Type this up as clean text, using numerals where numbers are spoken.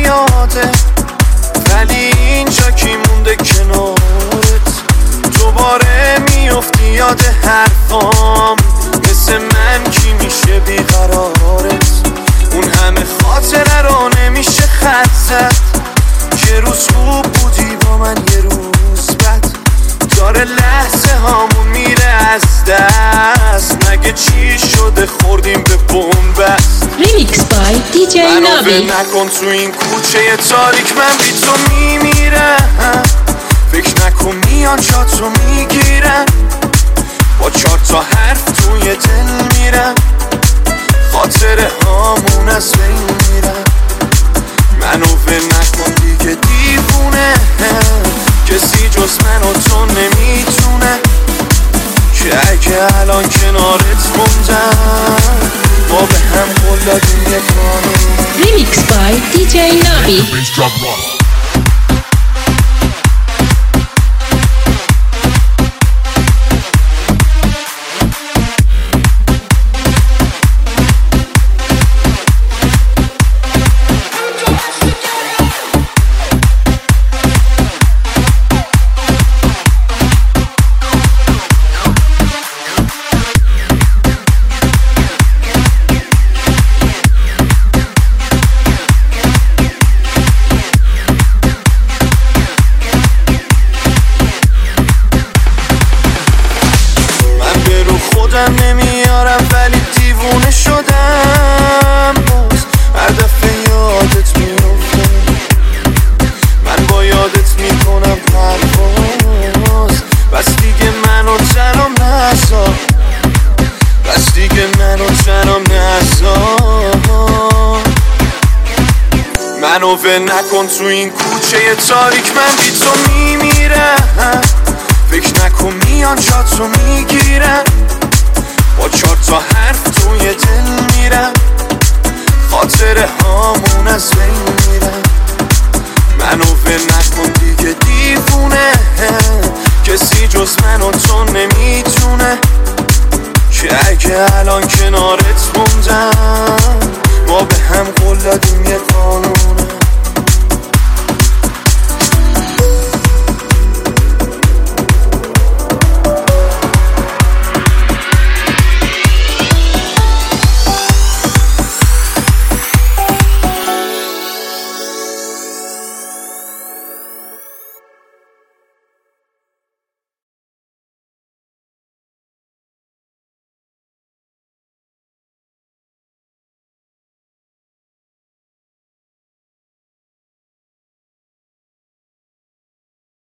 میاده، ولی اینجا کی مونده کنارت؟ دوباره میافتی یاد حرفام، مثل من کی میشه بیقرارت؟ اون همه خاطره رو نمیشه خط زد. یه روز خوب بودی با من، یه روز بد، داره لحظه هامون میره از دست. مگه چی شده خوردیم به بنبست؟ ریمیکس بای دی جی نابی. نکن تو این کوچه تاریک من بی تو میمیرم. فکر نکن میان جا تو میگیرم، با 4 تا حرف توی دل میرم، خاطره هامون از بین میرم. منو ول نکن دیگه دیوونه، کسی جز من و تو نمیتونه که اگه الان کنارت موندم ما به هم قول دادیم یک قانون. ریمیکس بای دی جی نابی. خودم نمیارم ولی دیوونه شدم، باز هر دفعه یادت میفته. من با یادت میکنم پرواز، بس دیگه منو تنم نذار، بس دیگه منو تنم نذار. منو ول نکن تو این کوچه تاریک من بی تو میمیرم. فکر نکن میان جا تو میگیرم، با 4 تا حرف توی دل میرم، خاطره هامون از بین میرم. منو ول نکن دیگه دیوونه، کسی جز من و تو نمیتونه که اگه الان کنارت موندم